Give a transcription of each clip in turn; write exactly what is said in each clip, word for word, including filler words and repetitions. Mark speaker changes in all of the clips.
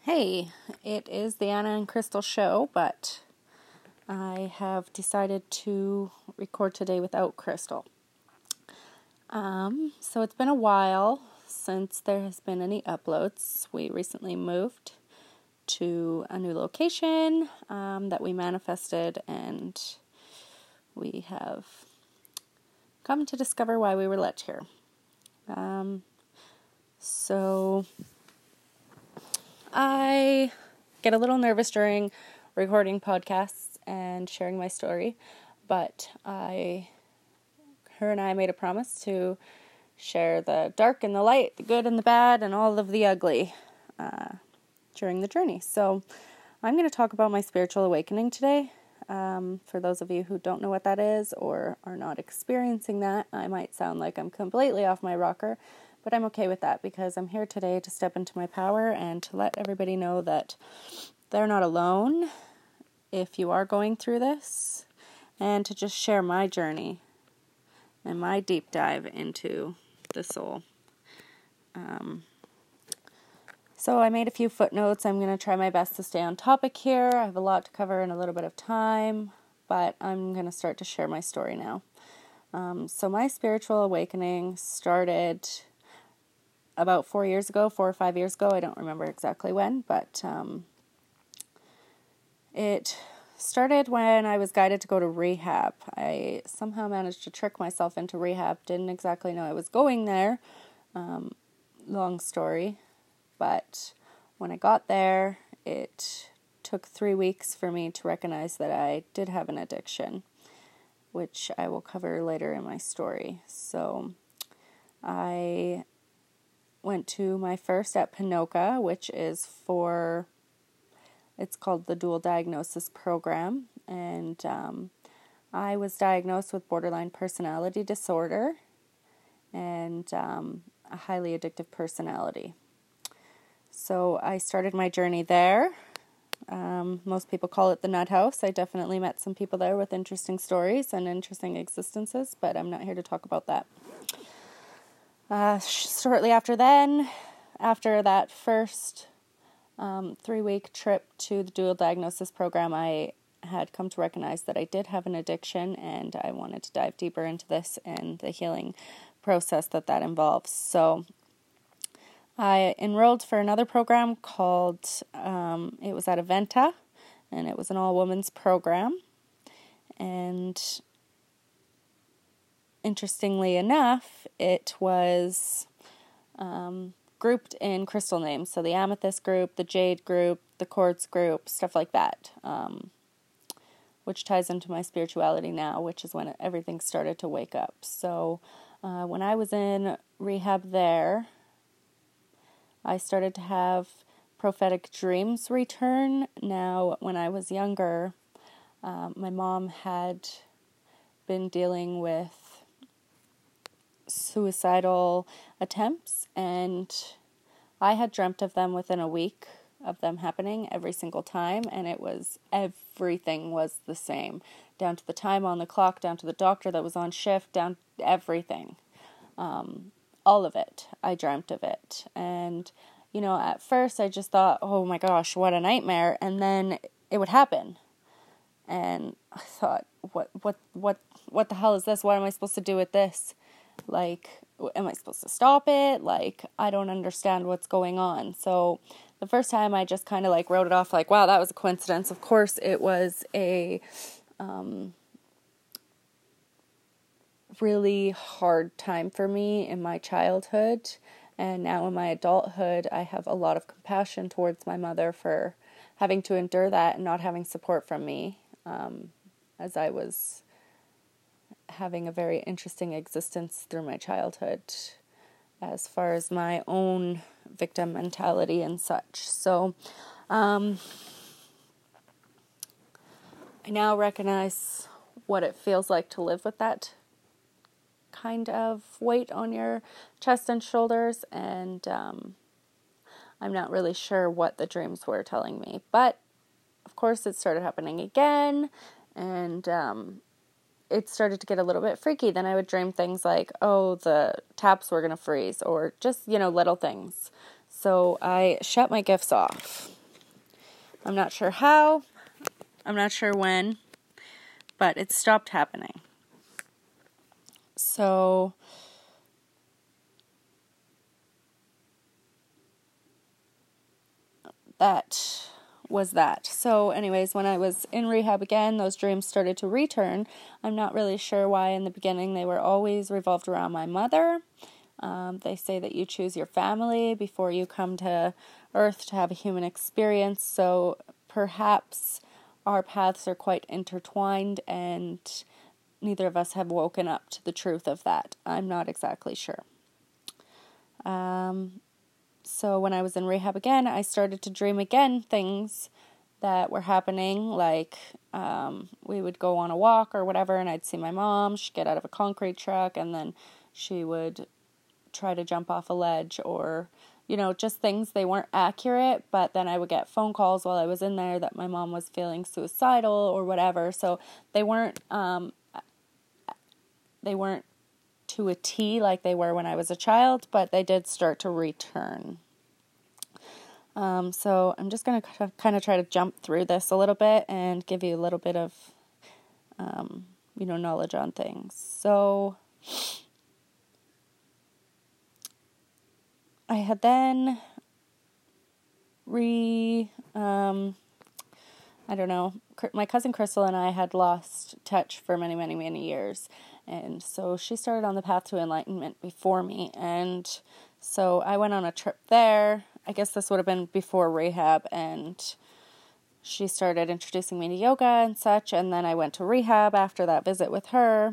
Speaker 1: Hey, it is the Anna and Crystal show, but I have decided to record today without Crystal. Um, so it's been a while since there has been any uploads. We recently moved to a new location um, that we manifested, and we have come to discover why we were let here. Um, so... I get a little nervous during recording podcasts and sharing my story, but I, her and I made a promise to share the dark and the light, the good and the bad, and all of the ugly uh, during the journey. So I'm going to talk about my spiritual awakening today. Um, for those of you who don't know what that is or are not experiencing that, I might sound like I'm completely off my rocker. But I'm okay with that because I'm here today to step into my power and to let everybody know that they're not alone if you are going through this, and to just share my journey and my deep dive into the soul. Um, so I made a few footnotes. I'm going to try my best to stay on topic here. I have a lot to cover in a little bit of time, but I'm going to start to share my story now. Um, so my spiritual awakening started about four years ago, four or five years ago. I don't remember exactly when, but um, it started when I was guided to go to rehab. I somehow managed to trick myself into rehab. Didn't exactly know I was going there. Um, long story. But when I got there, it took three weeks for me to recognize that I did have an addiction, which I will cover later in my story. So I went to my first at Pinoca, which is for, it's called the Dual Diagnosis Program, and um, I was diagnosed with borderline personality disorder and um, a highly addictive personality. So I started my journey there. Um, most people call it the Nut House. I definitely met some people there with interesting stories and interesting existences, but I'm not here to talk about that. Uh, shortly after then, after that first um, three-week trip to the Dual Diagnosis Program, I had come to recognize that I did have an addiction, and I wanted to dive deeper into this and the healing process that that involves. So I enrolled for another program called, um, it was at Aventa, and it was an all-women's program, and interestingly enough, it was um, grouped in crystal names. So the Amethyst group, the Jade group, the Quartz group, stuff like that, um, which ties into my spirituality now, which is when everything started to wake up. So uh, when I was in rehab there, I started to have prophetic dreams return. Now, when I was younger, um, my mom had been dealing with suicidal attempts, and I had dreamt of them within a week of them happening every single time, and it was, everything was the same, down to the time on the clock, down to the doctor that was on shift, down to everything, um, all of it. I dreamt of it, and you know, at first I just thought, oh my gosh, what a nightmare, and then it would happen, and I thought, what, what, what, what the hell is this? What am I supposed to do with this? Like, am I supposed to stop it? Like, I don't understand what's going on. So the first time I just kind of like wrote it off like, wow, that was a coincidence. Of course, it was a um, really hard time for me in my childhood. And now in my adulthood, I have a lot of compassion towards my mother for having to endure that and not having support from me, um, as I was having a very interesting existence through my childhood as far as my own victim mentality and such. So um, I now recognize what it feels like to live with that kind of weight on your chest and shoulders, and um, I'm not really sure what the dreams were telling me, but of course it started happening again, and um, it started to get a little bit freaky. Then I would dream things like, oh, the taps were going to freeze, or just, you know, little things. So I shut my gifts off. I'm not sure how, I'm not sure when, but it stopped happening. So that was that. So anyways, when I was in rehab again, those dreams started to return. I'm not really sure why in the beginning. They were always revolved around my mother. Um, they say that you choose your family before you come to Earth to have a human experience. So perhaps our paths are quite intertwined and neither of us have woken up to the truth of that. I'm not exactly sure. Um... So when I was in rehab again, I started to dream again things that were happening, like um, we would go on a walk or whatever, and I'd see my mom. She'd get out of a concrete truck, and then she would try to jump off a ledge, or, you know, just things. They weren't accurate, but then I would get phone calls while I was in there that my mom was feeling suicidal or whatever. So they weren't um, they weren't to a T like they were when I was a child, but they did start to return. Um, so I'm just going to kind of try to jump through this a little bit and give you a little bit of, um, you know, knowledge on things. So I had then re, um, I don't know, my cousin Crystal and I had lost touch for many, many, many years. And so she started on the path to enlightenment before me. And so I went on a trip there. I guess this would have been before rehab. And she started introducing me to yoga and such. And then I went to rehab after that visit with her.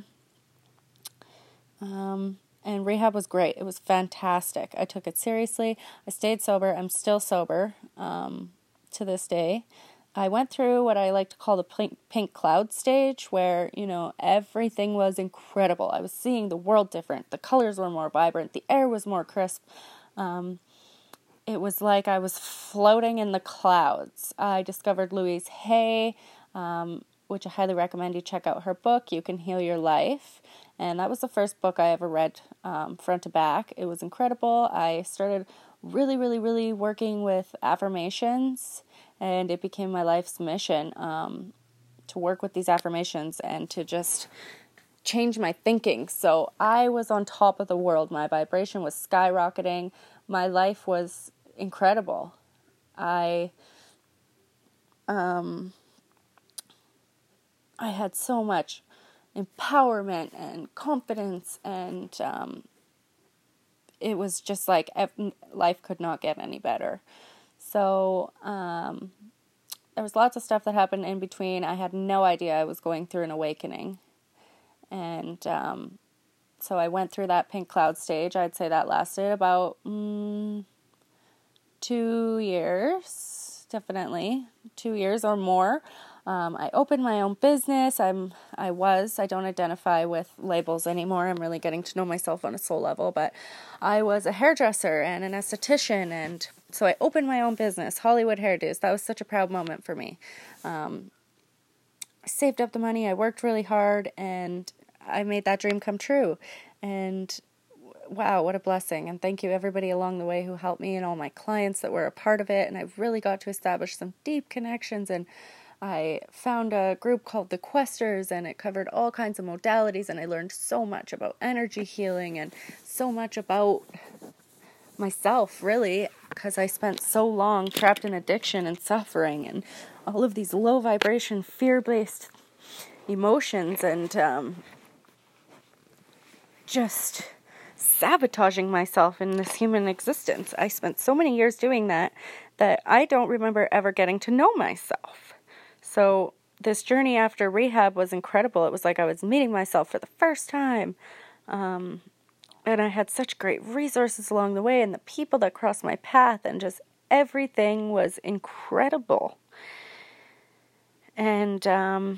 Speaker 1: Um, and rehab was great. It was fantastic. I took it seriously. I stayed sober. I'm still sober um, to this day. I went through what I like to call the pink, pink cloud stage, where, you know, everything was incredible. I was seeing the world different. The colors were more vibrant. The air was more crisp. Um, it was like I was floating in the clouds. I discovered Louise Hay, um, which I highly recommend you check out her book, You Can Heal Your Life. And that was the first book I ever read um, front to back. It was incredible. I started really, really, really working with affirmations. And it became my life's mission um, to work with these affirmations and to just change my thinking. So I was on top of the world. My vibration was skyrocketing. My life was incredible. I, um, I had so much empowerment and confidence, and um, it was just like life could not get any better. So, um, there was lots of stuff that happened in between. I had no idea I was going through an awakening. And, um, so I went through that pink cloud stage. I'd say that lasted about, mm, two years, definitely two years or more. Um, I opened my own business. I'm, I was, I don't identify with labels anymore. I'm really getting to know myself on a soul level, but I was a hairdresser and an esthetician. And so I opened my own business, Hollywood Hairdos. That was such a proud moment for me. Um, I saved up the money. I worked really hard, and I made that dream come true. And wow, what a blessing. And thank you everybody along the way who helped me and all my clients that were a part of it. And I really got to establish some deep connections, and I found a group called the Questers, and it covered all kinds of modalities, and I learned so much about energy healing and so much about myself, really, because I spent so long trapped in addiction and suffering and all of these low vibration, fear-based emotions, and um, just sabotaging myself in this human existence. I spent so many years doing that that I don't remember ever getting to know myself. So this journey after rehab was incredible. It was like I was meeting myself for the first time. Um, and I had such great resources along the way, and the people that crossed my path, and just everything was incredible. And um,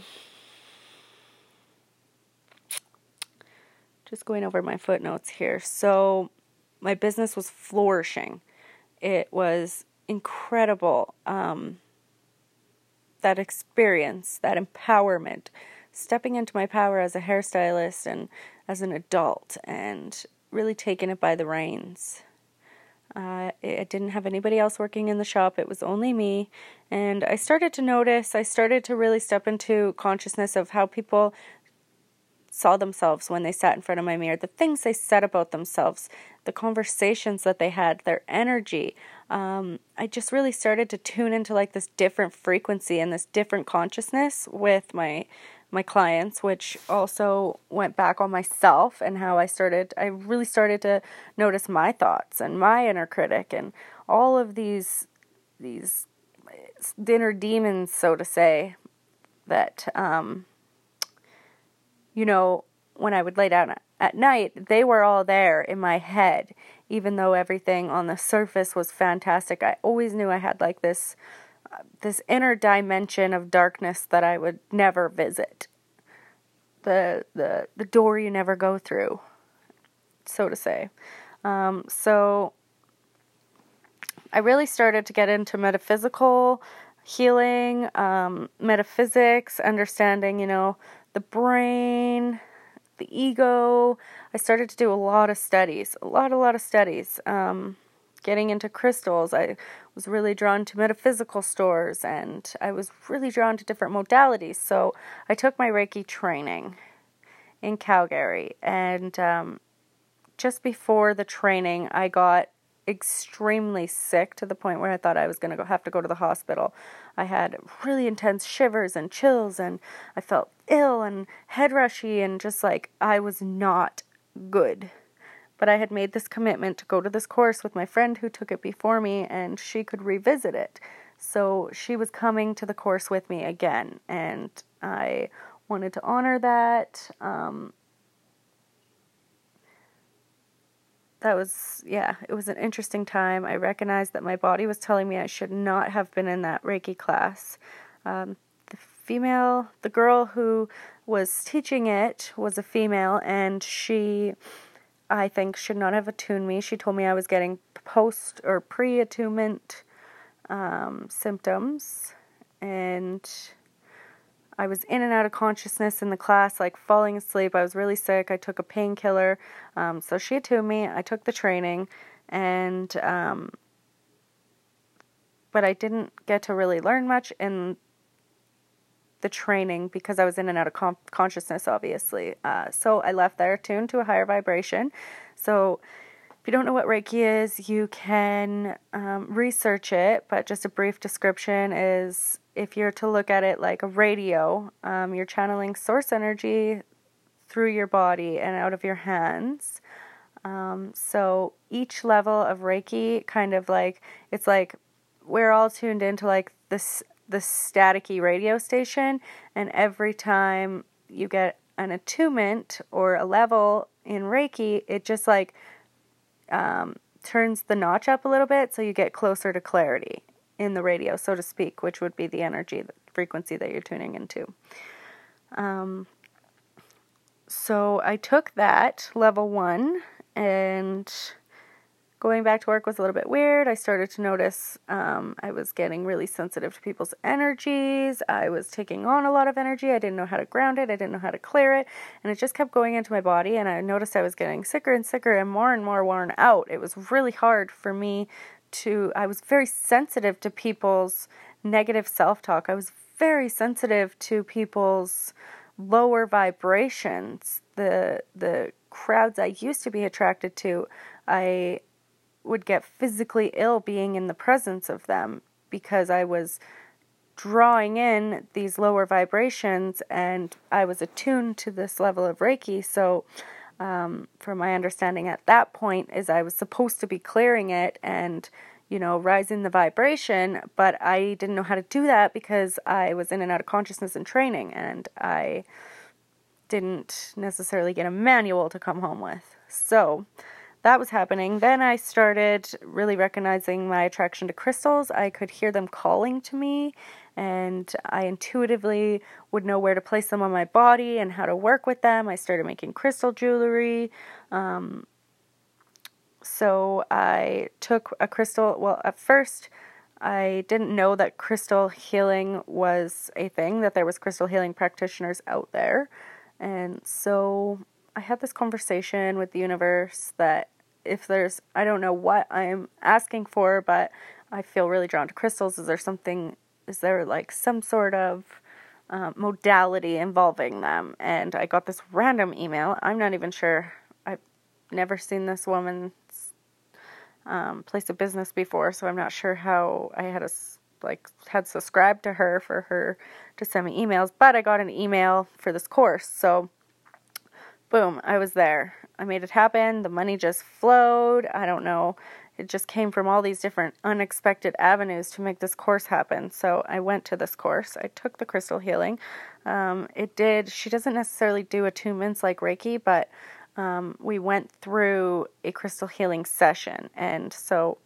Speaker 1: just going over my footnotes here. So my business was flourishing. It was incredible. Um, that experience, that empowerment, stepping into my power as a hairstylist and as an adult, and really taking it by the reins. Uh, I didn't have anybody else working in the shop. It was only me. And I started to notice, I started to really step into consciousness of how people saw themselves when they sat in front of my mirror, the things they said about themselves, the conversations that they had, their energy. Um, I just really started to tune into like this different frequency and this different consciousness with my my clients, which also went back on myself and how I started, I really started to notice my thoughts and my inner critic and all of these, these inner demons, so to say, that, um, you know, when I would lay down at night, they were all there in my head, even though everything on the surface was fantastic. I always knew I had like this this inner dimension of darkness that I would never visit. The the the door you never go through, so to say. Um, so I really started to get into metaphysical healing, um, metaphysics, understanding, you know, the brain, the ego. I started to do a lot of studies, a lot, a lot of studies. Um, getting into crystals, I was really drawn to metaphysical stores, and I was really drawn to different modalities. So I took my Reiki training in Calgary, and um, just before the training, I got extremely sick to the point where I thought I was going to go have to go to the hospital. I had really intense shivers and chills, and I felt ill and head rushy, and just like I was not good. But I had made this commitment to go to this course with my friend who took it before me, and she could revisit it. So she was coming to the course with me again, and I wanted to honor that. Um, that was, yeah, it was an interesting time. I recognized that my body was telling me I should not have been in that Reiki class. Um, the female, the girl who was teaching it was a female, and she, I think, should not have attuned me. She told me I was getting post or pre-attunement um, symptoms, and I was in and out of consciousness in the class, like falling asleep. I was really sick. I took a painkiller. Um, so she attuned me. I took the training, and um, but I didn't get to really learn much in the training because I was in and out of com- consciousness, obviously. Uh, so I left there tuned to a higher vibration. So if you don't know what Reiki is, you can um, research it, but just a brief description is, if you're to look at it like a radio, um, you're channeling source energy through your body and out of your hands. Um, so each level of Reiki kind of like, it's like we're all tuned into like this, this staticky radio station, and every time you get an attunement or a level in Reiki, it just like um, turns the notch up a little bit, so you get closer to clarity in the radio, so to speak, which would be the energy, the frequency that you're tuning into. Um, so I took that, level one, and going back to work was a little bit weird. I started to notice um, I was getting really sensitive to people's energies. I was taking on a lot of energy. I didn't know how to ground it. I didn't know how to clear it. And it just kept going into my body. And I noticed I was getting sicker and sicker and more and more worn out. It was really hard for me to, I was very sensitive to people's negative self-talk. I was very sensitive to people's lower vibrations. The, the crowds I used to be attracted to, I would get physically ill being in the presence of them because I was drawing in these lower vibrations, and I was attuned to this level of Reiki. So um, from my understanding at that point is I was supposed to be clearing it and, you know, rising the vibration, but I didn't know how to do that because I was in and out of consciousness and training, and I didn't necessarily get a manual to come home with. So that was happening. Then I started really recognizing my attraction to crystals. I could hear them calling to me, and I intuitively would know where to place them on my body and how to work with them. I started making crystal jewelry. Um, so I took a crystal, well, at first I didn't know that crystal healing was a thing, that there was crystal healing practitioners out there. And so I had this conversation with the universe that if there's, I don't know what I'm asking for, but I feel really drawn to crystals. Is there something, is there like some sort of um, modality involving them? And I got this random email. I'm not even sure. I've never seen this woman's um, place of business before, so I'm not sure how I had a, like had subscribed to her for her to send me emails, but I got an email for this course. So boom, I was there. I made it happen. The money just flowed. I don't know. It just came from all these different unexpected avenues to make this course happen. So I went to this course. I took the crystal healing. Um, it did, she doesn't necessarily do attunements like Reiki, but um, we went through a crystal healing session. And so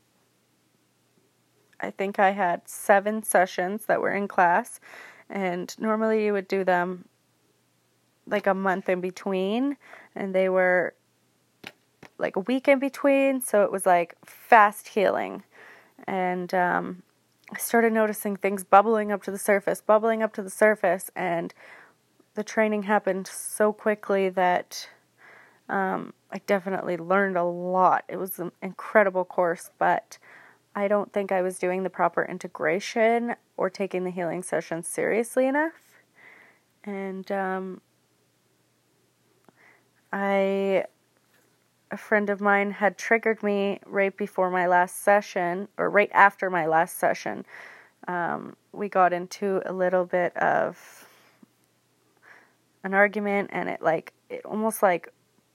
Speaker 1: I think I had seven sessions that were in class. And normally you would do them like a month in between, and they were like a week in between, so it was like fast healing. And um, I started noticing things bubbling up to the surface, bubbling up to the surface, and the training happened so quickly that um, I definitely learned a lot. It was an incredible course, but I don't think I was doing the proper integration or taking the healing sessions seriously enough. And um, I, a friend of mine had triggered me right before my last session, or right after my last session. Um, we got into a little bit of an argument, and it like, it almost like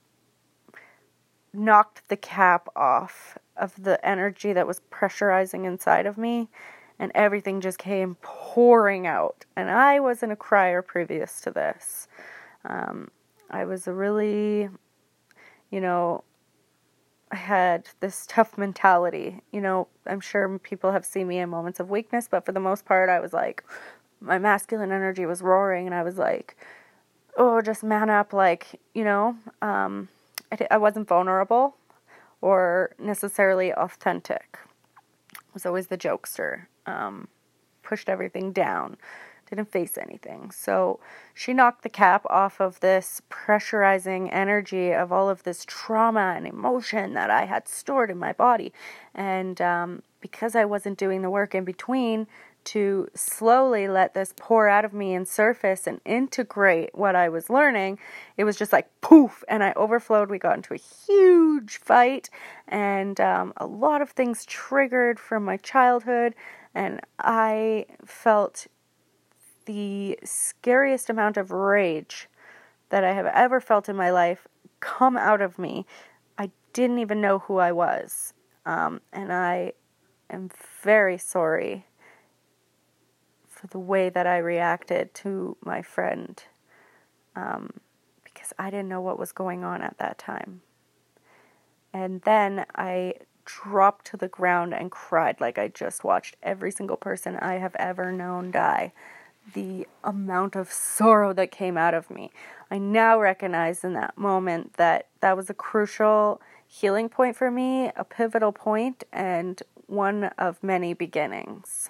Speaker 1: knocked the cap off of the energy that was pressurizing inside of me, and everything just came pouring out. And I wasn't a crier previous to this. Um, I was a really, you know, I had this tough mentality. You know, I'm sure people have seen me in moments of weakness, but for the most part, I was like, my masculine energy was roaring, and I was like, oh, just man up, like, you know, um, I, I wasn't vulnerable or necessarily authentic. I was always the jokester, um, pushed everything down, didn't face anything. So she knocked the cap off of this pressurizing energy of all of this trauma and emotion that I had stored in my body. And um, because I wasn't doing the work in between to slowly let this pour out of me and surface and integrate what I was learning, it was just like poof, and I overflowed. We got into a huge fight, and um, a lot of things triggered from my childhood, and I felt the scariest amount of rage that I have ever felt in my life come out of me. I didn't even know who I was. Um, and I am very sorry for the way that I reacted to my friend, um, because I didn't know what was going on at that time. And then I dropped to the ground and cried like I just watched every single person I have ever known die. The amount of sorrow that came out of me. I now recognize in that moment that that was a crucial healing point for me, a pivotal point, and one of many beginnings.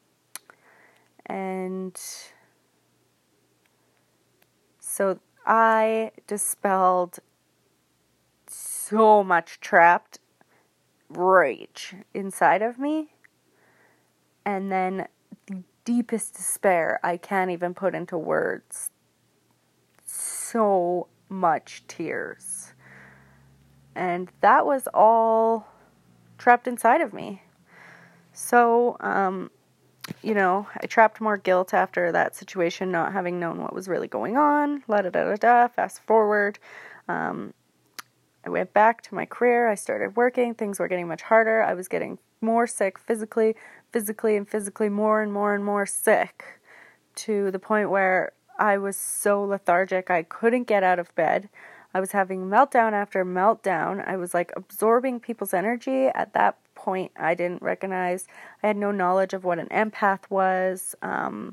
Speaker 1: And so I dispelled so much trapped rage inside of me, and then the deepest despair I can't even put into words. So much tears. And that was all trapped inside of me. So, um, you know, I trapped more guilt after that situation, not having known what was really going on. La da da da da. Fast forward. Um, I went back to my career. I started working. Things were getting much harder. I was getting more sick physically, physically and physically more and more and more sick, to the point where I was so lethargic I couldn't get out of bed. I was having meltdown after meltdown. I was like absorbing people's energy. At that point, I didn't recognize, I had no knowledge of what an empath was, um,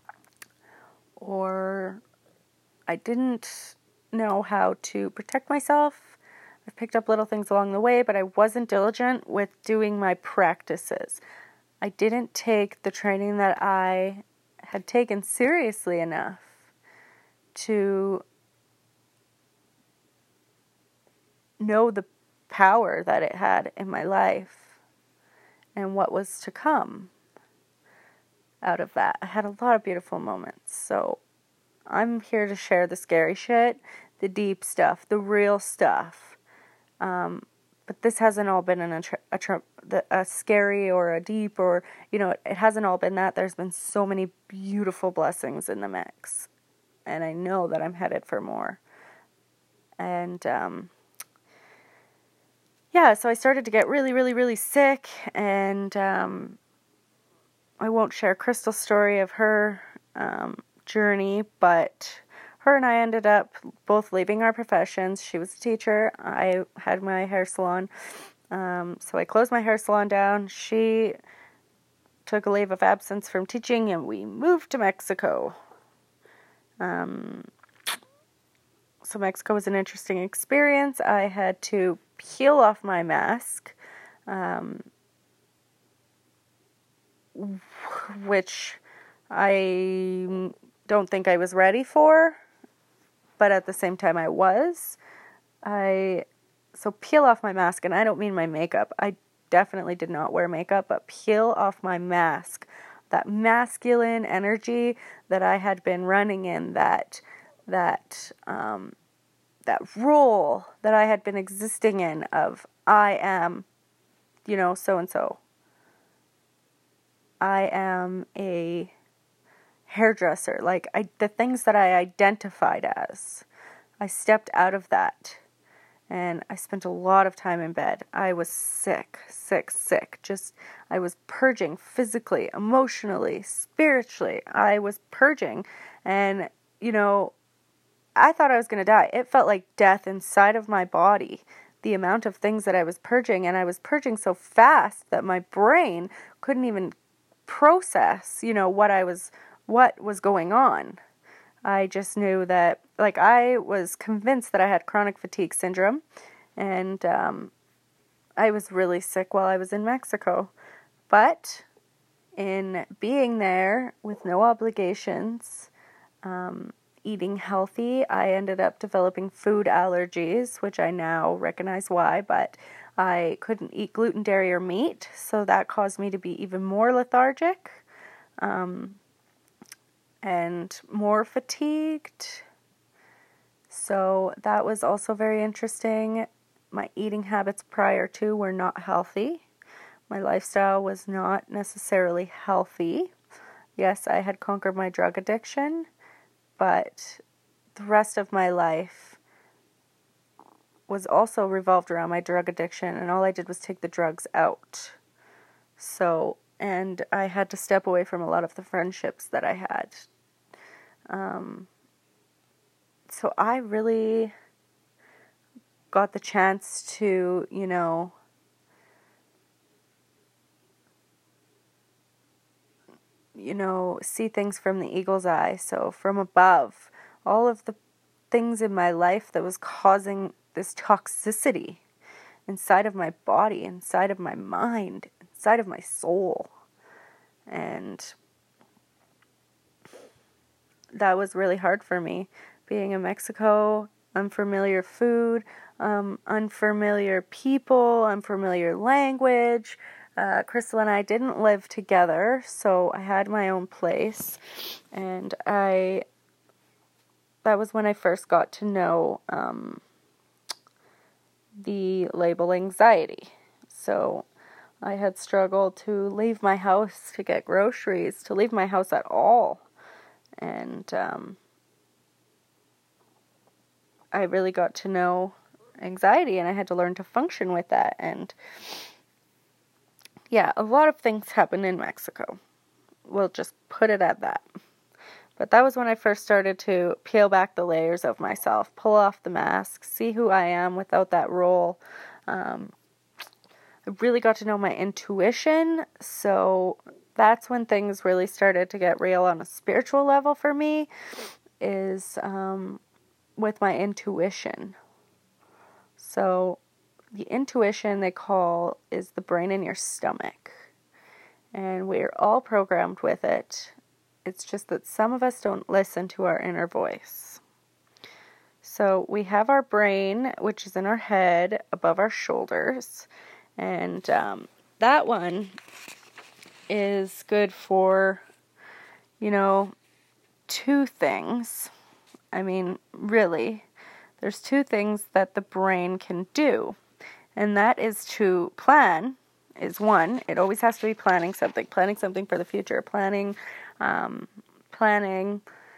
Speaker 1: or I didn't know how to protect myself. I picked up little things along the way, but I wasn't diligent with doing my practices. I didn't take the training that I had taken seriously enough to know the power that it had in my life and what was to come out of that. I had a lot of beautiful moments. So I'm here to share the scary shit, the deep stuff, the real stuff. Um, but this hasn't all been an, a, a, a scary or a deep or, you know, it, it hasn't all been that. There's been so many beautiful blessings in the mix. And I know that I'm headed for more. And, um, yeah, so I started to get really, really, really sick. And um, I won't share Crystal's story of her um, journey, but her and I ended up both leaving our professions. She was a teacher. I had my hair salon. Um, so I closed my hair salon down. She took a leave of absence from teaching, and we moved to Mexico. Um, so Mexico was an interesting experience. I had to peel off my mask, um, which I don't think I was ready for, but at the same time I was. I so peel off my mask, and I don't mean my makeup. I definitely did not wear makeup, but peel off my mask. That masculine energy that I had been running in, that that um, that role that I had been existing in of I am, you know, so and so. I am a hairdresser. Like I, the things that I identified as, I stepped out of that. And I spent a lot of time in bed. I was sick, sick, sick. Just, I was purging physically, emotionally, spiritually. I was purging. And, you know, I thought I was going to die. It felt like death inside of my body. The amount of things that I was purging. And I was purging so fast that my brain couldn't even process, you know, what I was, what was going on. I just knew that, like, I was convinced that I had chronic fatigue syndrome, and um, I was really sick while I was in Mexico. But in being there with no obligations, um, eating healthy, I ended up developing food allergies, which I now recognize why, but I couldn't eat gluten, dairy, or meat, so that caused me to be even more lethargic. Um... and more fatigued. So that was also very interesting. My eating habits prior to were not healthy. My lifestyle was not necessarily healthy. Yes, I had conquered my drug addiction, but the rest of my life was also revolved around my drug addiction, and all I did was take the drugs out. So, and I had to step away from a lot of the friendships that I had. Um, so I really got the chance to, you know, you know, see things from the eagle's eye. So from above, all of the things in my life that was causing this toxicity inside of my body, inside of my mind, inside of my soul. And that was really hard for me. Being in Mexico, unfamiliar food, um, unfamiliar people, unfamiliar language. Uh, Crystal and I didn't live together, so I had my own place. And I, that was when I first got to know um, the label anxiety. So I had struggled to leave my house to get groceries, to leave my house at all. And um, I really got to know anxiety, and I had to learn to function with that. And yeah, a lot of things happen in Mexico. We'll just put it at that. But that was when I first started to peel back the layers of myself, pull off the mask, see who I am without that role. Um, I really got to know my intuition, so that's when things really started to get real on a spiritual level for me, is um, with my intuition. So the intuition they call is the brain in your stomach. And we're all programmed with it. It's just that some of us don't listen to our inner voice. So we have our brain, which is in our head, above our shoulders. And um, that one is good for, you know, two things. I mean, really, there's two things that the brain can do. And that is to plan, is one. It always has to be planning something. Planning something for the future. Planning, um, planning...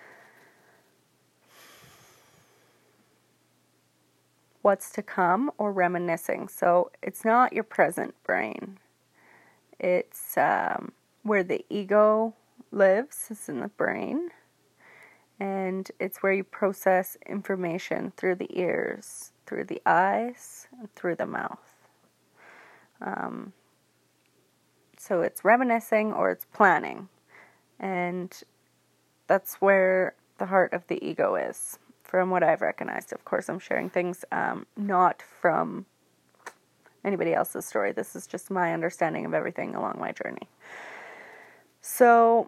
Speaker 1: what's to come, or reminiscing. So it's not your present brain. It's um, where the ego lives, is in the brain. And it's where you process information through the ears, through the eyes, and through the mouth. Um, so it's reminiscing or it's planning. And that's where the heart of the ego is. From what I've recognized. Of course, I'm sharing things um, not from anybody else's story. This is just my understanding of everything along my journey. So,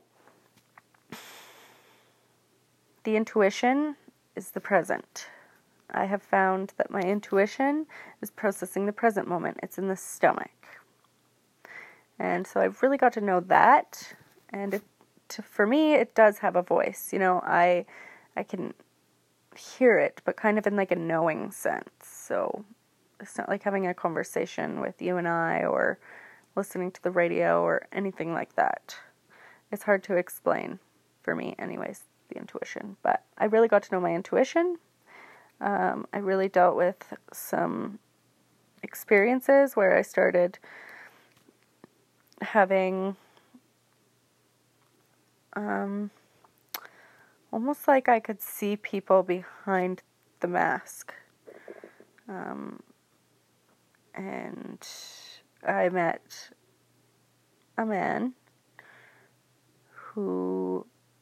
Speaker 1: the intuition is the present. I have found that my intuition is processing the present moment. It's in the stomach. And so I've really got to know that. And it, to, for me, it does have a voice. You know, I I can... hear it, but kind of in like a knowing sense. So it's not like having a conversation with you and I, or listening to the radio, or anything like that. It's hard to explain for me anyways, the intuition. But I really got to know my intuition. Um, I really dealt with some experiences where I started having um almost like I could see people behind the mask. Um, and I met a man who,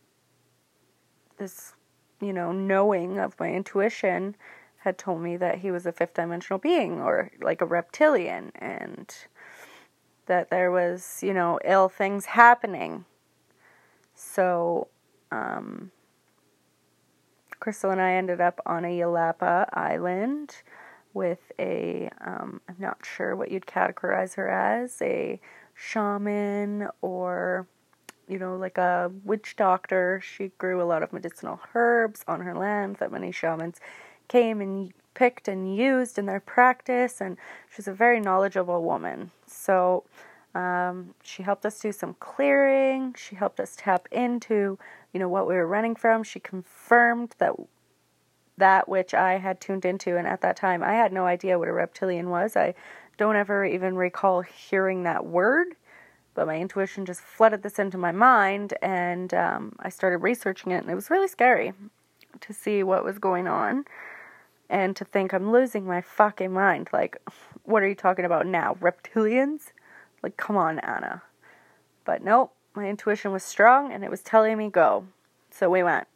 Speaker 1: this, you know, knowing of my intuition had told me that he was a fifth dimensional being, or like a reptilian, and that there was, you know, ill things happening. So, um... Crystal and I ended up on a Yelapa island with a, um, I'm not sure what you'd categorize her as, a shaman or, you know, like a witch doctor. She grew a lot of medicinal herbs on her land that many shamans came and picked and used in their practice, and she's a very knowledgeable woman. So um, she helped us do some clearing. She helped us tap into, you know, what we were running from. She confirmed that that which I had tuned into, and at that time I had no idea what a reptilian was. I don't ever even recall hearing that word, but my intuition just flooded this into my mind, and um, I started researching it, and it was really scary to see what was going on, and to think I'm losing my fucking mind. Like, what are you talking about now? Reptilians? Like, come on, Anna. But nope, my intuition was strong, and it was telling me go. So we went.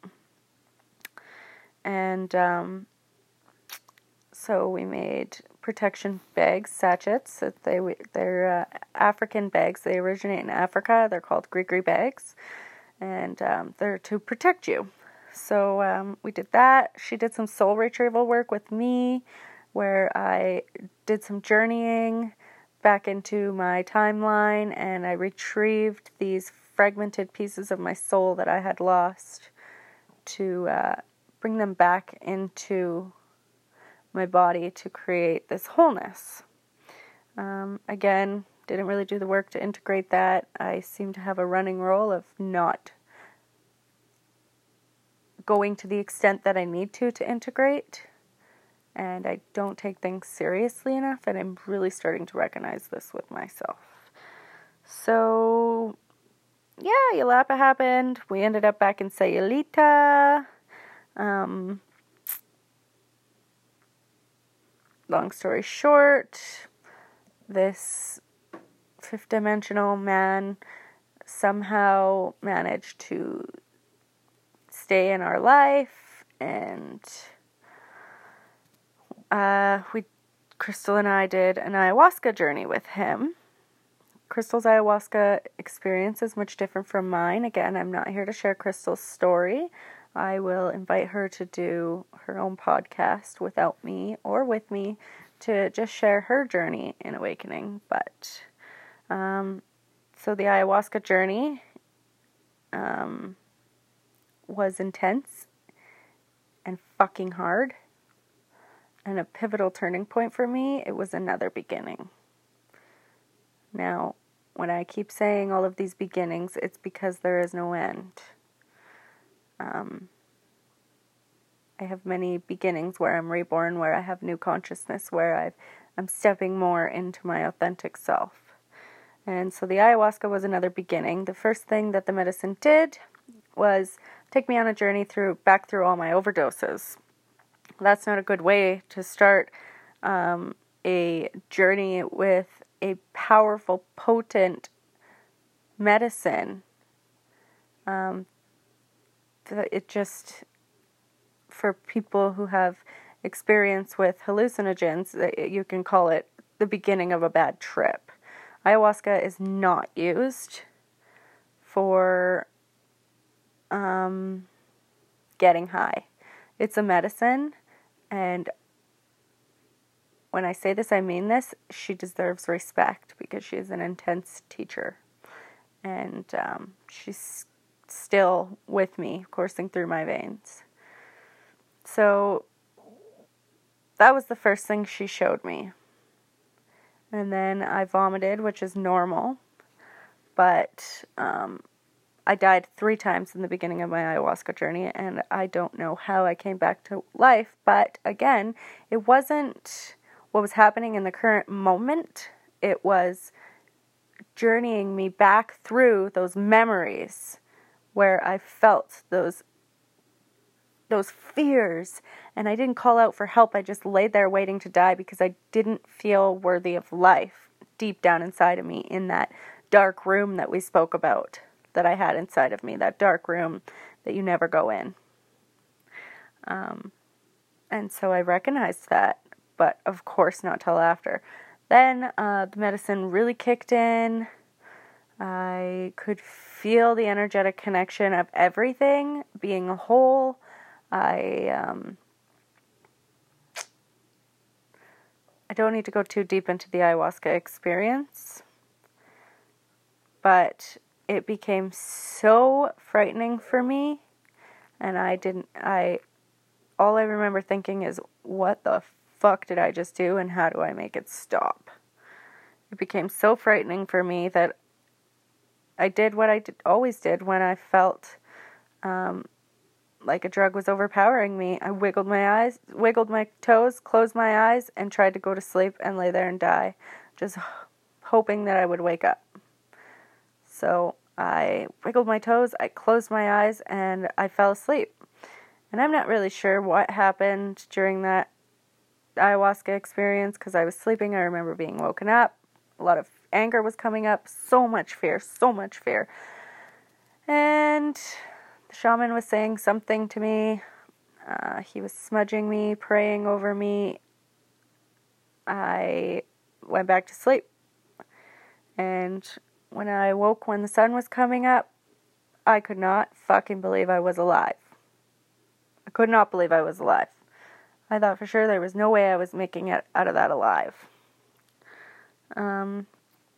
Speaker 1: And um, so we made protection bags, sachets. They, they're uh, African bags. They originate in Africa. They're called Grigri bags. And um, they're to protect you. So um, we did that. She did some soul retrieval work with me, where I did some journeying back into my timeline, and I retrieved these fragmented pieces of my soul that I had lost to uh, bring them back into my body to create this wholeness. Um, again, didn't really do the work to integrate that. I seem to have a running role of not going to the extent that I need to to integrate. And I don't take things seriously enough, and I'm really starting to recognize this with myself. So, yeah, Yelapa happened. We ended up back in Sayulita. Um, long story short, this fifth dimensional man somehow managed to stay in our life, and uh, we, Crystal and I did an ayahuasca journey with him. Crystal's ayahuasca experience is much different from mine. Again, I'm not here to share Crystal's story. I will invite her to do her own podcast without me or with me to just share her journey in awakening. But, um, so the ayahuasca journey, um, was intense and fucking hard. And a pivotal turning point for me, it was another beginning. Now, when I keep saying all of these beginnings, it's because there is no end. Um, I have many beginnings where I'm reborn, where I have new consciousness, where I've, I'm stepping more into my authentic self. And so the ayahuasca was another beginning. The first thing that the medicine did was take me on a journey through back through all my overdoses. That's not a good way to start um, a journey with a powerful, potent medicine. Um, it just, for people who have experience with hallucinogens, you can call it the beginning of a bad trip. Ayahuasca is not used for um, getting high. It's a medicine, and when I say this, I mean this. She deserves respect because she is an intense teacher, and um, she's still with me, coursing through my veins. So that was the first thing she showed me. And then I vomited, which is normal, but um, I died three times in the beginning of my ayahuasca journey, and I don't know how I came back to life, but again, it wasn't what was happening in the current moment. It was journeying me back through those memories where I felt those those fears, and I didn't call out for help. I just laid there waiting to die because I didn't feel worthy of life deep down inside of me, in that dark room that we spoke about, that I had inside of me, that dark room that you never go in. Um, and so I recognized that, but of course not till after. Then uh, the medicine really kicked in. I could feel the energetic connection of everything being a whole. I um, I don't need to go too deep into the ayahuasca experience, but it became so frightening for me, and I didn't, I, all I remember thinking is, what the fuck did I just do, and how do I make it stop? It became so frightening for me that I did what I did, always did when I felt um, like a drug was overpowering me. I wiggled my eyes, wiggled my toes, closed my eyes, and tried to go to sleep and lay there and die, just hoping that I would wake up. So I wiggled my toes, I closed my eyes, and I fell asleep. And I'm not really sure what happened during that ayahuasca experience, because I was sleeping. I remember being woken up. A lot of anger was coming up, so much fear, so much fear. And the shaman was saying something to me. Uh, he was smudging me, praying over me. I went back to sleep. And when I woke when the sun was coming up, I could not fucking believe I was alive. I could not believe I was alive. I thought for sure there was no way I was making it out of that alive. Um...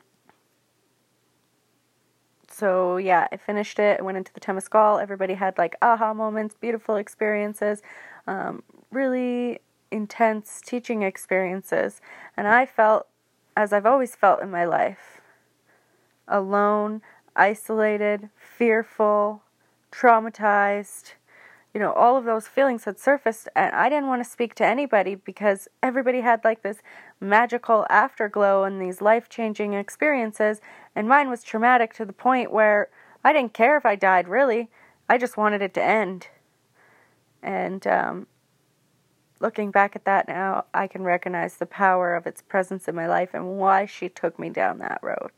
Speaker 1: So yeah, I finished it. I went into the Temescal. Everybody had like aha moments, beautiful experiences, um, really intense teaching experiences. And I felt, as I've always felt in my life, alone, isolated, fearful, traumatized. You know, all of those feelings had surfaced, and I didn't want to speak to anybody because everybody had like this magical afterglow and these life-changing experiences, and mine was traumatic to the point where I didn't care if I died, really. I just wanted it to end. And um, looking back at that now, I can recognize the power of its presence in my life and why she took me down that road.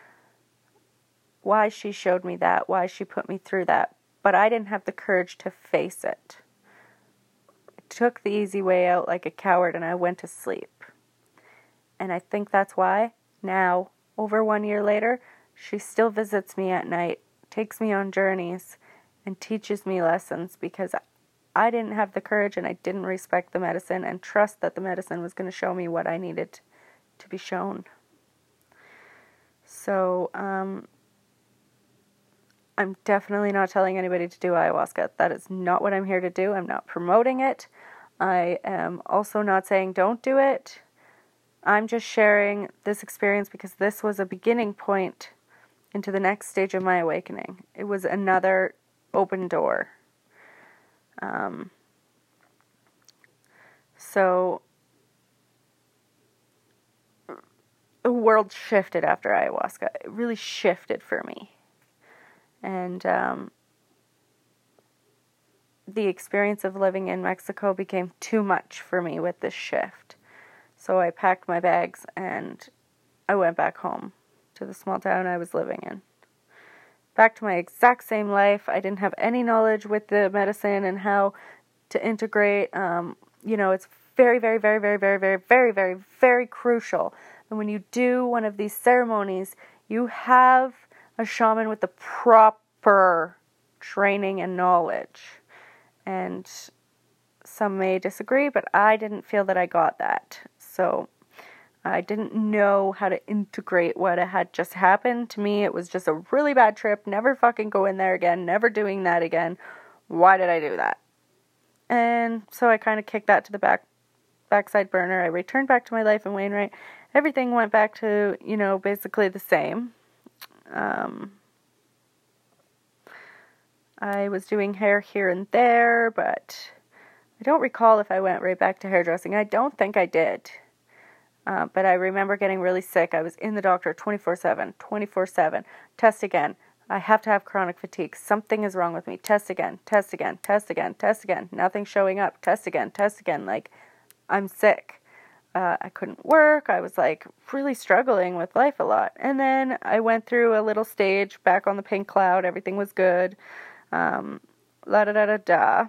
Speaker 1: Why she showed me that, why she put me through that. But I didn't have the courage to face it. I took the easy way out like a coward, and I went to sleep. And I think that's why, now, over one year later, she still visits me at night, takes me on journeys, and teaches me lessons because I didn't have the courage and I didn't respect the medicine and trust that the medicine was going to show me what I needed to be shown. So, um, I'm definitely not telling anybody to do ayahuasca. That is not what I'm here to do. I'm not promoting it. I am also not saying don't do it. I'm just sharing this experience because this was a beginning point into the next stage of my awakening. It was another open door. Um, so, the world shifted after ayahuasca. It really shifted for me. And um, the experience of living in Mexico became too much for me with this shift. So I packed my bags and I went back home to the small town I was living in. Back to my exact same life. I didn't have any knowledge with the medicine and how to integrate. Um, you know, it's very, very, very, very, very, very, very, very, very crucial. And when you do one of these ceremonies, you have a shaman with the proper training and knowledge. And some may disagree, but I didn't feel that I got that. So I didn't know how to integrate what had just happened. To me, it was just a really bad trip. Never fucking go in there again. Never doing that again. Why did I do that? And so I kind of kicked that to the back, backside burner. I returned back to my life in Wainwright. Everything went back to, you know, basically the same. Um, I was doing hair here and there, but I don't recall if I went right back to hairdressing. I don't think I did. Uh, but I remember getting really sick. I was in the doctor twenty-four seven, twenty-four seven. Test again. I have to have chronic fatigue. Something is wrong with me. Test again, test again, test again, test again. Nothing showing up. Test again, test again. Like, I'm sick. Uh, I couldn't work. I was like really struggling with life a lot. And then I went through a little stage back on the pink cloud. Everything was good. Um, la da da da da.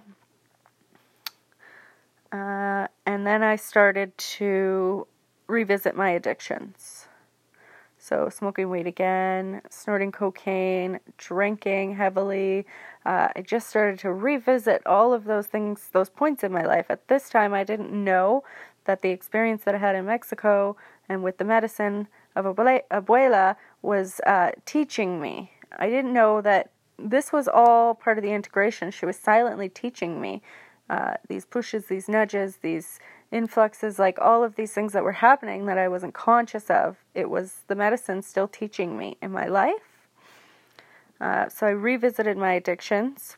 Speaker 1: Uh, and then I started to revisit my addictions. So smoking weed again, snorting cocaine, drinking heavily. Uh, I just started to revisit all of those things, those points in my life. At this time, I didn't know that the experience that I had in Mexico and with the medicine of Abuela was uh, teaching me. I didn't know that this was all part of the integration. She was silently teaching me uh, these pushes, these nudges, these influxes, like all of these things that were happening that I wasn't conscious of. It was the medicine still teaching me in my life. Uh, so I revisited my addictions,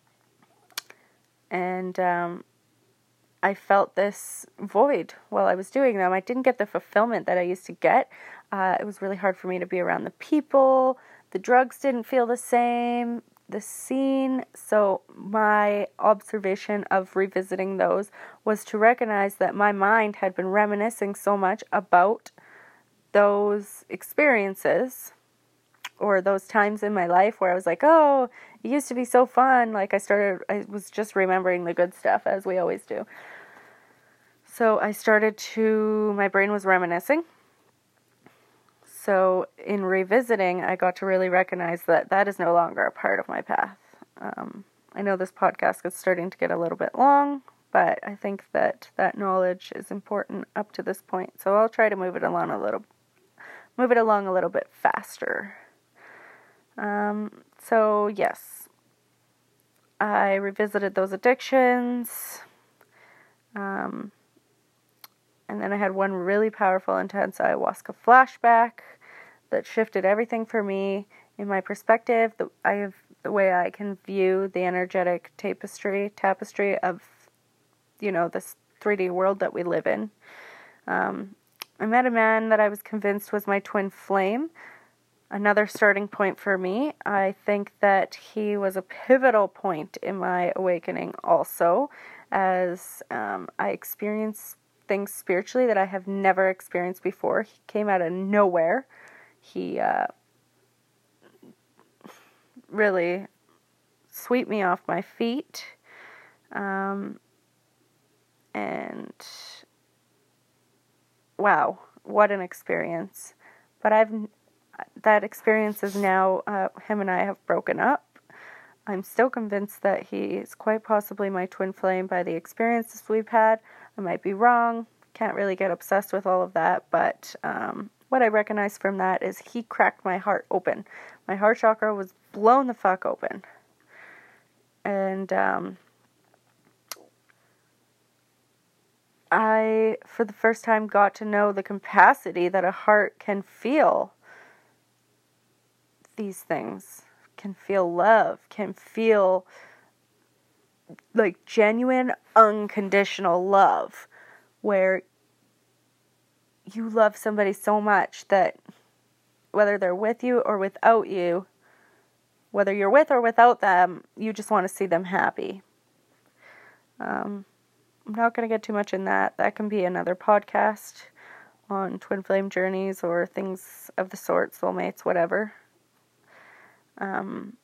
Speaker 1: and um, I felt this void while I was doing them. I didn't get the fulfillment that I used to get. Uh, it was really hard for me to be around the people. The drugs didn't feel the same. The scene. So my observation of revisiting those was to recognize that my mind had been reminiscing so much about those experiences or those times in my life where I was like, oh, it used to be so fun. Like I started, I was just remembering the good stuff as we always do. So I started to, my brain was reminiscing. So in revisiting, I got to really recognize that that is no longer a part of my path. Um, I know this podcast is starting to get a little bit long, but I think that that knowledge is important up to this point. So I'll try to move it along a little, move it along a little bit faster. Um, so yes, I revisited those addictions. Um, And then I had one really powerful, intense ayahuasca flashback that shifted everything for me in my perspective. The, I have the way I can view the energetic tapestry, tapestry of, you know, this three D world that we live in. Um, I met a man that I was convinced was my twin flame. Another starting point for me. I think that he was a pivotal point in my awakening also, as um, I experienced things spiritually that I have never experienced before. He came out of nowhere. He uh, really swept me off my feet. Um, and wow, what an experience. But I've that experience is now, uh, him and I have broken up. I'm still convinced that he is quite possibly my twin flame by the experiences we've had. I might be wrong. Can't really get obsessed with all of that, but um, what I recognize from that is he cracked my heart open. My heart chakra was blown the fuck open. And um, I, for the first time, got to know the capacity that a heart can feel these things. Can feel love, can feel like genuine, unconditional love, where you love somebody so much that whether they're with you or without you, whether you're with or without them, you just want to see them happy. Um, I'm not going to get too much in that. That can be another podcast on twin flame journeys or things of the sort, soulmates, whatever. Um,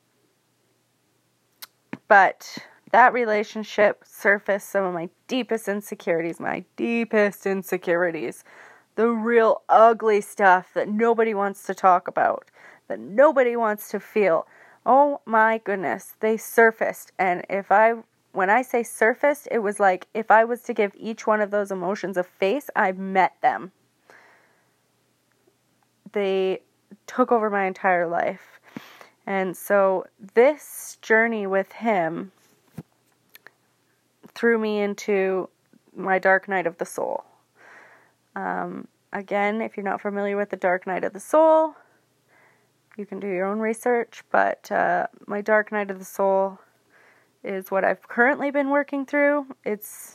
Speaker 1: but that relationship surfaced some of my deepest insecurities, my deepest insecurities, the real ugly stuff that nobody wants to talk about, that nobody wants to feel. Oh my goodness, they surfaced. And if I, when I say surfaced, it was like if I was to give each one of those emotions a face, I met them. They took over my entire life. And so this journey with him threw me into my dark night of the soul. Um, again, if you're not familiar with the dark night of the soul, you can do your own research, but uh, my dark night of the soul is what I've currently been working through. It's,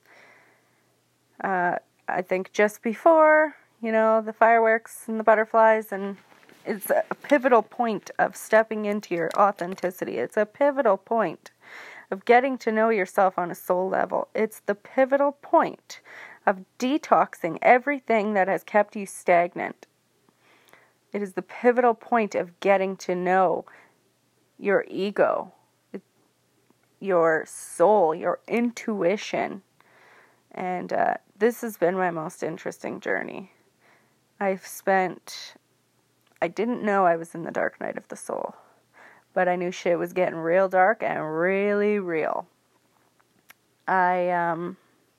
Speaker 1: uh, I think, just before, you know, the fireworks and the butterflies, and it's a pivotal point of stepping into your authenticity. It's a pivotal point of getting to know yourself on a soul level. It's the pivotal point of detoxing everything that has kept you stagnant. It is the pivotal point of getting to know your ego, your soul, your intuition. And uh, this has been my most interesting journey. I've spent... I didn't know I was in the dark night of the soul, but I knew shit was getting real dark and really real. I, um,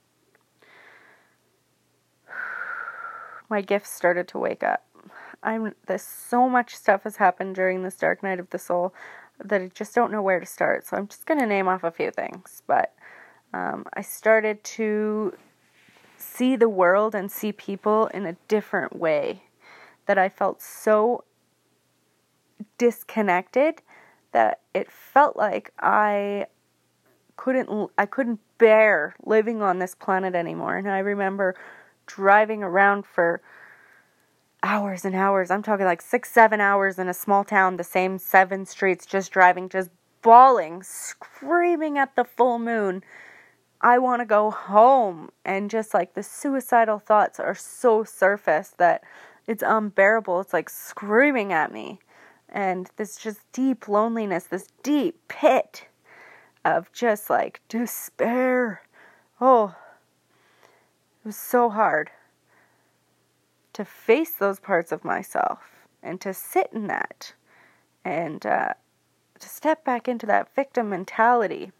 Speaker 1: my gifts started to wake up. I'm, there's so much stuff has happened during this dark night of the soul that I just don't know where to start. So I'm just going to name off a few things, but, um, I started to see the world and see people in a different way. That I felt so disconnected that it felt like I couldn't I couldn't bear living on this planet anymore. And I remember driving around for hours and hours. I'm talking like six, seven hours in a small town, the same seven streets, just driving, just bawling, screaming at the full moon. I want to go home. And just like the suicidal thoughts are so surface that it's unbearable. It's like screaming at me. And this just deep loneliness, this deep pit of just like despair. Oh, it was so hard to face those parts of myself and to sit in that and uh, to step back into that victim mentality.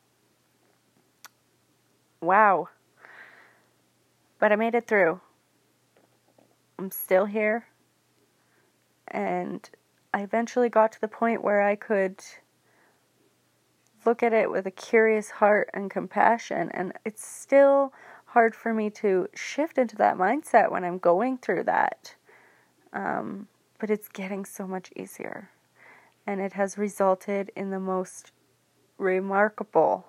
Speaker 1: Wow. But I made it through. I'm still here, and I eventually got to the point where I could look at it with a curious heart and compassion, and it's still hard for me to shift into that mindset when I'm going through that, um, but it's getting so much easier, and it has resulted in the most remarkable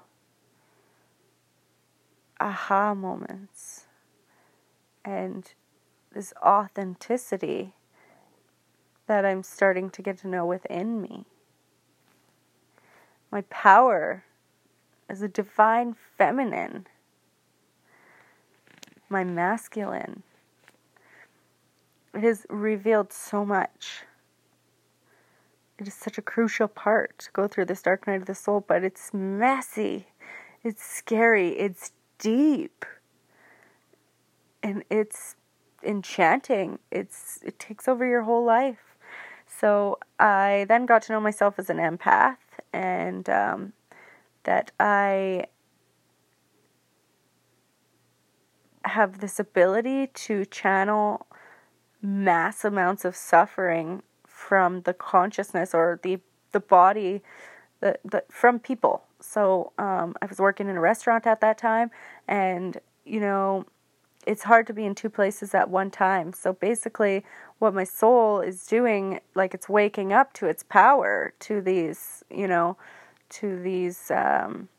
Speaker 1: aha moments, and this authenticity that I'm starting to get to know within me. My power as a divine feminine. My masculine. It has revealed so much. It is such a crucial part to go through this dark night of the soul, but it's messy. It's scary. It's deep. And it's enchanting. It's it takes over your whole life. So I then got to know myself as an empath, and um, that I have this ability to channel mass amounts of suffering from the consciousness or the the body the, the from people. So um, I was working in a restaurant at that time, and you know, it's hard to be in two places at one time. So basically what my soul is doing, like, it's waking up to its power, to these, you know, to these um,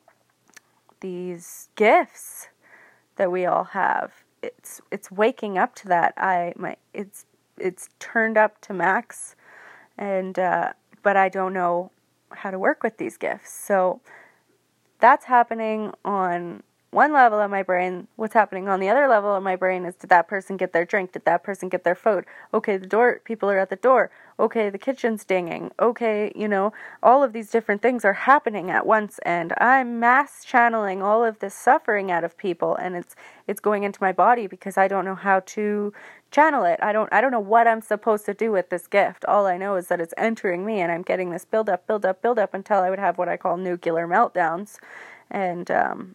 Speaker 1: these gifts that we all have. It's it's waking up to that. I my it's it's turned up to max, and uh, but I don't know how to work with these gifts. So that's happening on one level of my brain. What's happening on the other level of my brain is, did that person get their drink? Did that person get their food? Okay, the door, people are at the door. Okay, the kitchen's dinging. Okay, you know, all of these different things are happening at once, and I'm mass channeling all of this suffering out of people, and it's it's going into my body because I don't know how to channel it. I don't I don't know what I'm supposed to do with this gift. All I know is that it's entering me, and I'm getting this build up, build up, build up until I would have what I call nuclear meltdowns, and um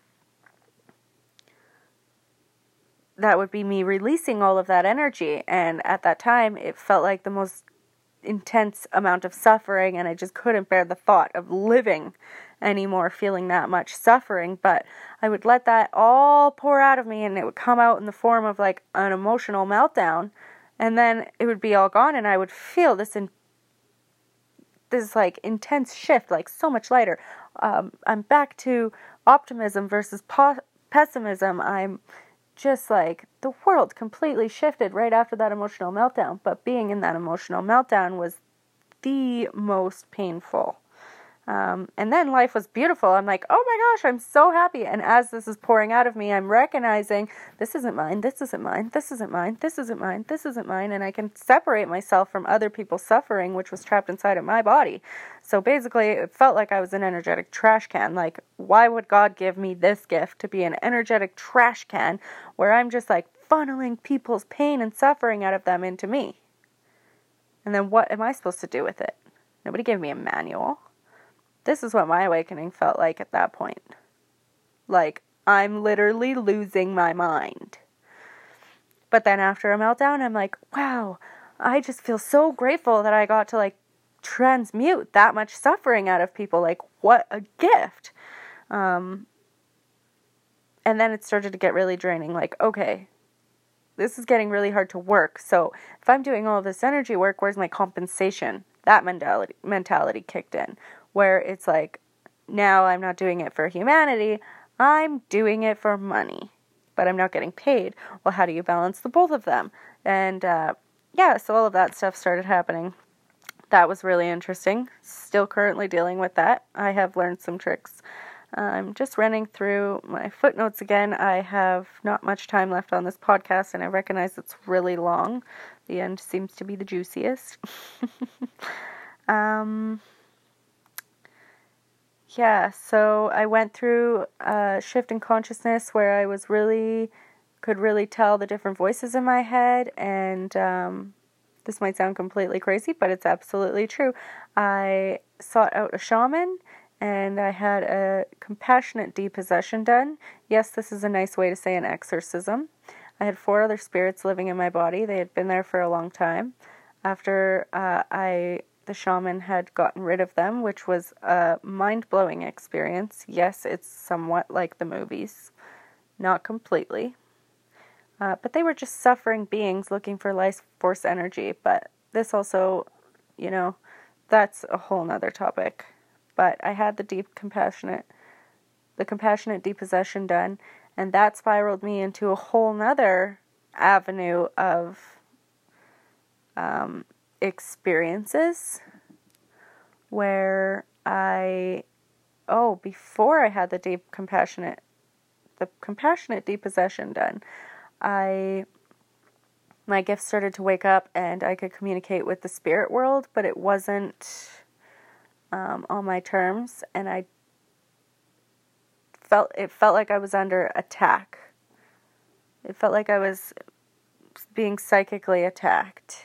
Speaker 1: that would be me releasing all of that energy. And at that time, it felt like the most intense amount of suffering, and I just couldn't bear the thought of living anymore, feeling that much suffering. But I would let that all pour out of me, and it would come out in the form of like an emotional meltdown, and then it would be all gone, and I would feel this in this like intense shift, like so much lighter. Um, I'm back to optimism versus po- pessimism. I'm just like, the world completely shifted right after that emotional meltdown. But being in that emotional meltdown was the most painful. Um, and then life was beautiful. I'm like, oh my gosh, I'm so happy. And as this is pouring out of me, I'm recognizing, this isn't mine, this isn't mine, this isn't mine, this isn't mine, this isn't mine. And I can separate myself from other people's suffering, which was trapped inside of my body. So basically, it felt like I was an energetic trash can. Like, why would God give me this gift to be an energetic trash can where I'm just like funneling people's pain and suffering out of them into me? And then what am I supposed to do with it? Nobody gave me a manual. This is what my awakening felt like at that point. Like, I'm literally losing my mind. But then after a meltdown, I'm like, wow, I just feel so grateful that I got to, like, transmute that much suffering out of people. Like, what a gift. Um, and then it started to get really draining. Like, okay, this is getting really hard to work. So if I'm doing all of this energy work, where's my compensation? That mentality mentality kicked in. Where it's like, now I'm not doing it for humanity, I'm doing it for money, but I'm not getting paid. Well, how do you balance the both of them? And uh, yeah, so all of that stuff started happening. That was really interesting. Still currently dealing with that. I have learned some tricks. I'm just running through my footnotes again. I have not much time left on this podcast, and I recognize it's really long. The end seems to be the juiciest. um... Yeah, so I went through a shift in consciousness where I was really, could really tell the different voices in my head, and um, this might sound completely crazy, but it's absolutely true. I sought out a shaman, and I had a compassionate depossession done. Yes, this is a nice way to say an exorcism. I had four other spirits living in my body. They had been there for a long time. After uh, I... the shaman had gotten rid of them, which was a mind-blowing experience. Yes, it's somewhat like the movies. Not completely. Uh, but they were just suffering beings looking for life force energy. But this also, you know, that's a whole nother topic. But I had the deep compassionate, the compassionate depossession done, and that spiraled me into a whole nother avenue of um, experiences where I, oh, before I had the deep compassionate, the compassionate depossession done, I, my gifts started to wake up and I could communicate with the spirit world, but it wasn't um, on my terms, and I felt, it felt like I was under attack. It felt like I was being psychically attacked.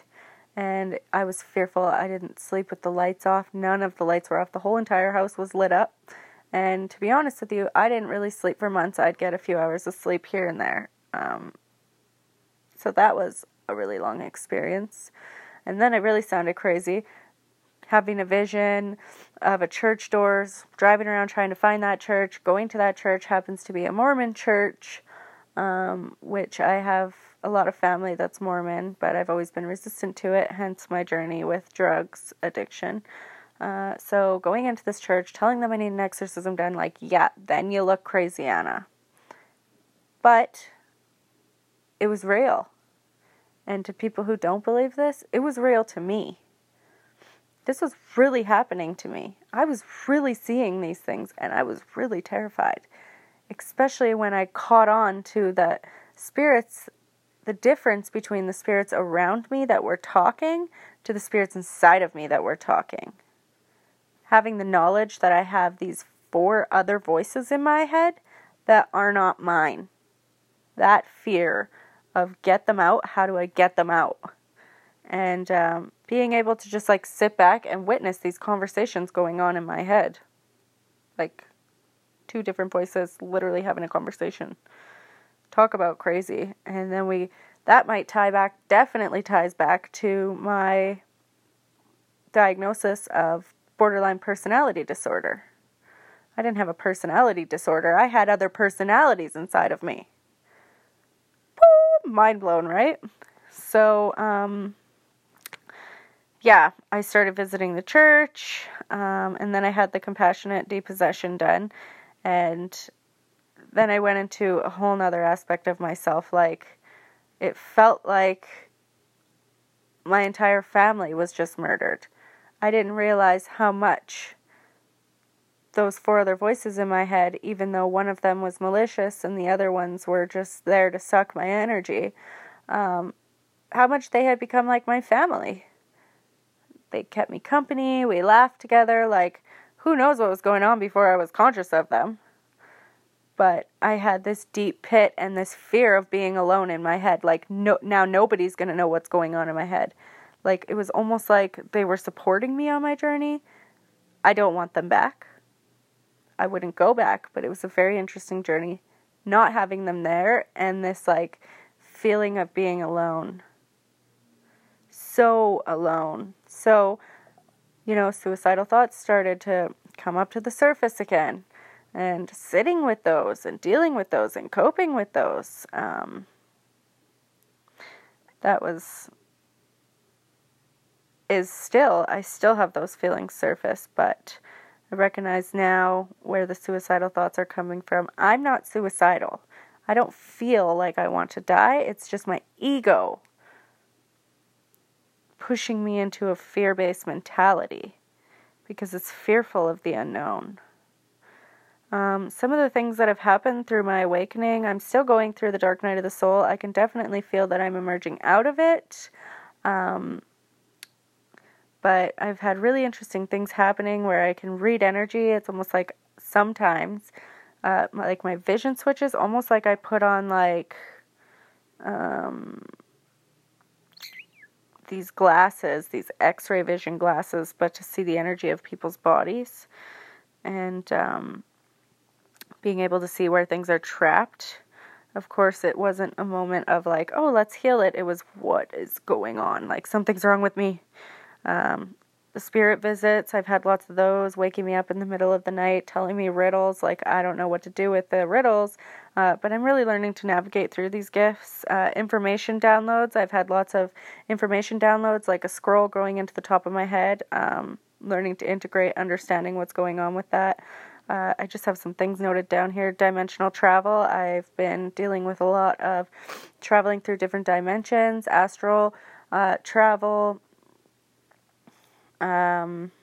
Speaker 1: and I was fearful. I didn't sleep with the lights off. None of the lights were off. The whole entire house was lit up. And to be honest with you, I didn't really sleep for months. I'd get a few hours of sleep here and there. Um, so that was a really long experience. And then it really sounded crazy. Having a vision of a church doors, driving around trying to find that church, going to that church, happens to be a Mormon church, um, which I have a lot of family that's Mormon, but I've always been resistant to it, hence my journey with drugs addiction. Uh, so going into this church, telling them I need an exorcism done, like, yeah, then you look crazy, Anna. But it was real. And to people who don't believe this, it was real to me. This was really happening to me. I was really seeing these things, and I was really terrified. Especially when I caught on to the spirits, the difference between the spirits around me that were talking to the spirits inside of me that were talking. Having the knowledge that I have these four other voices in my head that are not mine. That fear of get them out, how do I get them out? And um, being able to just like sit back and witness these conversations going on in my head. Like two different voices literally having a conversation. Talk about crazy. And then we, that might tie back, definitely ties back to my diagnosis of borderline personality disorder. I didn't have a personality disorder. I had other personalities inside of me. Mind blown, right? So, um, yeah, I started visiting the church, um, and then I had the compassionate depossession done, and then I went into a whole nother aspect of myself. Like, it felt like my entire family was just murdered. I didn't realize how much those four other voices in my head, even though one of them was malicious and the other ones were just there to suck my energy, um, how much they had become like my family. They kept me company, we laughed together, like, who knows what was going on before I was conscious of them. But I had this deep pit and this fear of being alone in my head, like, no, now nobody's going to know what's going on in my head. Like, it was almost like they were supporting me on my journey. I don't want them back. I wouldn't go back, but it was a very interesting journey. Not having them there and this, like, feeling of being alone. So alone. So, you know, suicidal thoughts started to come up to the surface again. And sitting with those and dealing with those and coping with those. Um, that was... is still, I still have those feelings surface, but I recognize now where the suicidal thoughts are coming from. I'm not suicidal. I don't feel like I want to die. It's just my ego pushing me into a fear-based mentality because it's fearful of the unknown. Um, some of the things that have happened through my awakening, I'm still going through the dark night of the soul. I can definitely feel that I'm emerging out of it. Um... But I've had really interesting things happening where I can read energy. It's almost like sometimes, uh, like my vision switches, almost like I put on like um, these glasses, these X-ray vision glasses, but to see the energy of people's bodies. And um, being able to see where things are trapped. Of course, it wasn't a moment of like, oh, let's heal it. It was, what is going on? Like, something's wrong with me. Um, the spirit visits, I've had lots of those, waking me up in the middle of the night, telling me riddles, like I don't know what to do with the riddles, uh, but I'm really learning to navigate through these gifts. Uh, information downloads, I've had lots of information downloads, like a scroll growing into the top of my head, um, learning to integrate, understanding what's going on with that. Uh, I just have some things noted down here. Dimensional travel, I've been dealing with a lot of traveling through different dimensions, astral uh, travel. Um,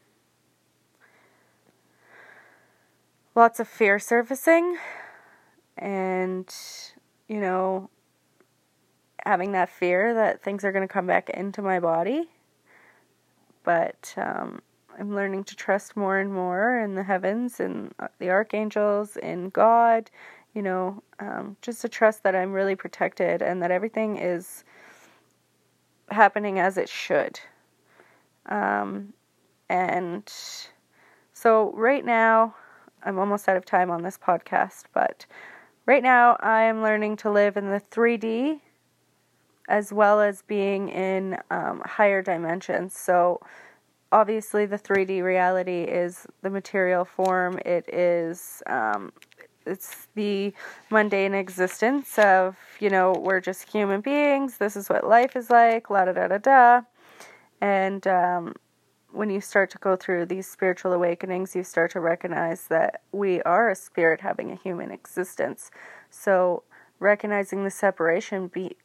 Speaker 1: lots of fear surfacing and, you know, having that fear that things are going to come back into my body. But um, I'm learning to trust more and more in the heavens and the archangels, in God, you know, um, just to trust that I'm really protected and that everything is happening as it should. Um, and so right now, I'm almost out of time on this podcast, but right now I am learning to live in the three D as well as being in um, higher dimensions. So obviously the three D reality is the material form. It is, um, it's the mundane existence of, you know, we're just human beings. This is what life is like, la da da da da. And um, when you start to go through these spiritual awakenings, you start to recognize that we are a spirit having a human existence. So recognizing the separation be,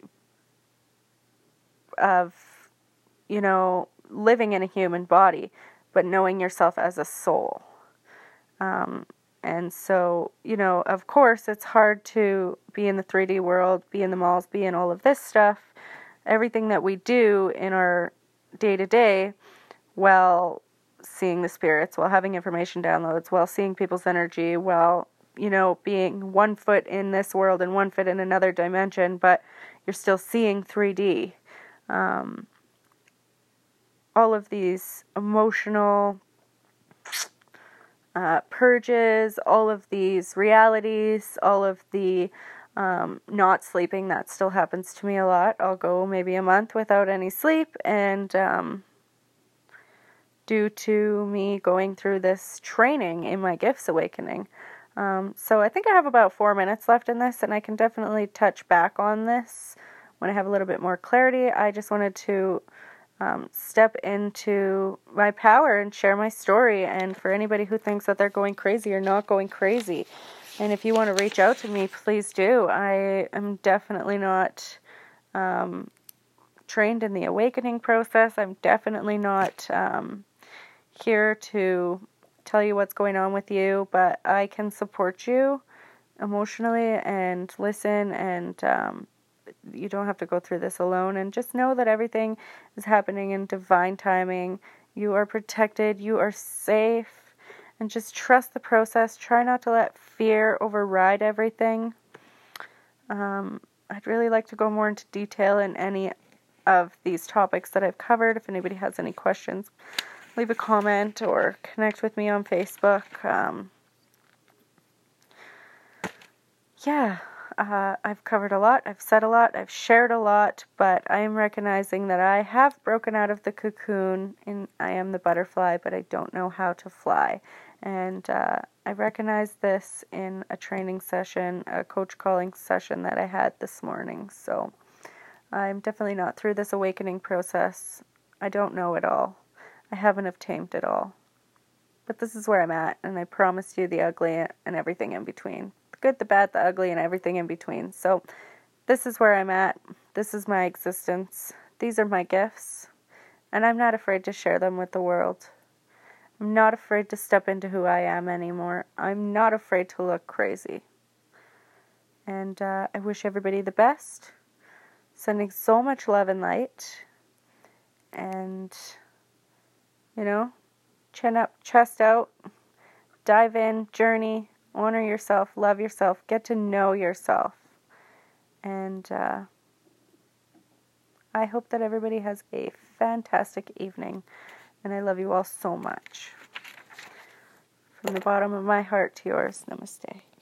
Speaker 1: of, you know, living in a human body, but knowing yourself as a soul. Um, and so, you know, of course, it's hard to be in the three D world, be in the malls, be in all of this stuff, everything that we do in our day-to-day, while seeing the spirits, while having information downloads, while seeing people's energy, while, you know, being one foot in this world and one foot in another dimension, but you're still seeing three D. Um, all of these emotional uh, purges, all of these realities, all of the um, not sleeping, that still happens to me a lot. I'll go maybe a month without any sleep, and um, due to me going through this training in my Gifts Awakening. Um, so I think I have about four minutes left in this, and I can definitely touch back on this when I have a little bit more clarity. I just wanted to um, step into my power and share my story, and for anybody who thinks that they're going crazy or not going crazy. And if you want to reach out to me, please do. I am definitely not um, trained in the awakening process. I'm definitely not um, here to tell you what's going on with you, but I can support you emotionally and listen, and um, you don't have to go through this alone. And just know that everything is happening in divine timing. You are protected. You are safe. And just trust the process. Try not to let fear override everything. Um, I'd really like to go more into detail in any of these topics that I've covered. If anybody has any questions, leave a comment or connect with me on Facebook. Um, yeah, uh, I've covered a lot. I've said a lot. I've shared a lot. But I am recognizing that I have broken out of the cocoon and I am the butterfly, but I don't know how to fly. And uh, I recognized this in a training session, a coach calling session that I had this morning. So I'm definitely not through this awakening process. I don't know it all. I haven't obtained it all. But this is where I'm at, and I promise you the ugly and everything in between. The good, the bad, the ugly, and everything in between. So this is where I'm at. This is my existence. These are my gifts. And I'm not afraid to share them with the world. I'm not afraid to step into who I am anymore. I'm not afraid to look crazy. And uh, I wish everybody the best. Sending so much love and light. And, you know, chin up, chest out, dive in, journey, honor yourself, love yourself, get to know yourself. And uh, I hope that everybody has a fantastic evening. And I love you all so much. From the bottom of my heart to yours, namaste.